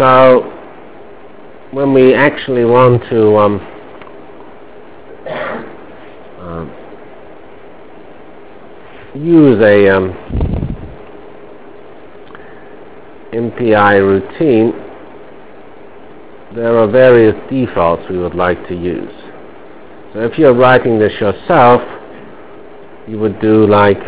So when we actually want to use a MPI routine, there are various defaults we would like to use. So if you're writing this yourself, you would do like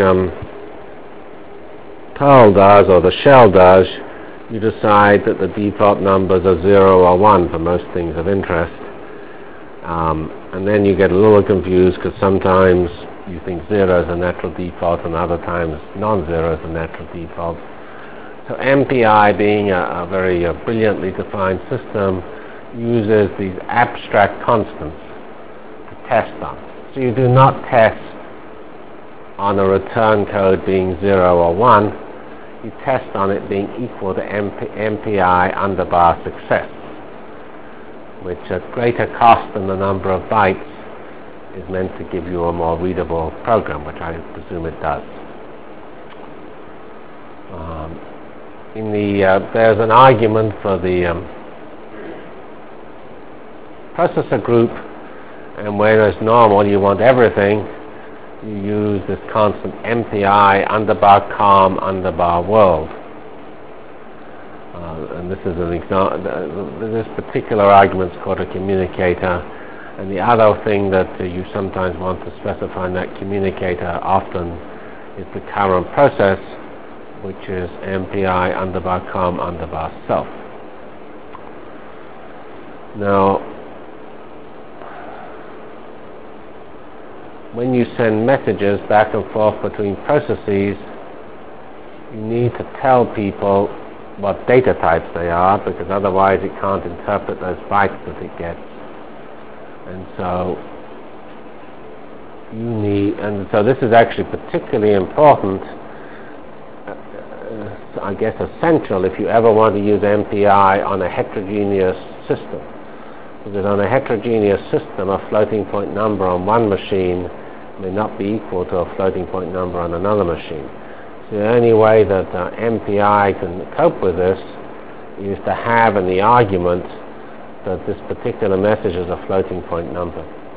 Perl does, or the shell does. You decide that the default numbers are 0 or 1 for most things of interest. And then you get a little confused because sometimes you think 0 is a natural default and other times non-zero is a natural default. So MPI, being a very brilliantly defined system, uses these abstract constants to test on. So you do not test on a return code being 0 or 1. You test on it being equal to MPI underbar success, which at greater cost than the number of bytes is meant to give you a more readable program, which I presume it does. There's an argument for the processor group, and whereas normal you want everything, you use this constant MPI underbar com underbar world. And this is an example. This particular argument is called a communicator, and the other thing that you sometimes want to specify in that communicator often is the current process, which is MPI underbar com underbar self. Now, when you send messages back and forth between processes, you need to tell people what data types they are, because otherwise it can't interpret those bytes that it gets. And so so this is actually particularly important, I guess essential, if you ever want to use MPI on a heterogeneous system. Because on a heterogeneous system, a floating point number on one machine may not be equal to a floating point number on another machine. So the only way that MPI can cope with this is to have in the argument that this particular message is a floating point number,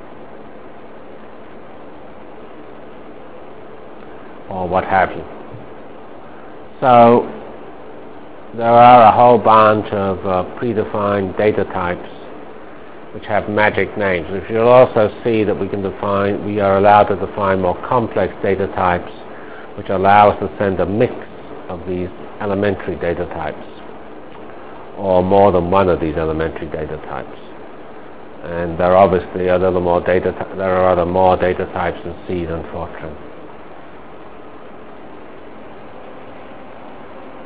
or what have you. So there are a whole bunch of predefined data types which have magic names. If you'll also see that we are allowed to define more complex data types, which allow us to send a mix of these elementary data types, or more than one of these elementary data types. And there are obviously more data types in C than Fortran.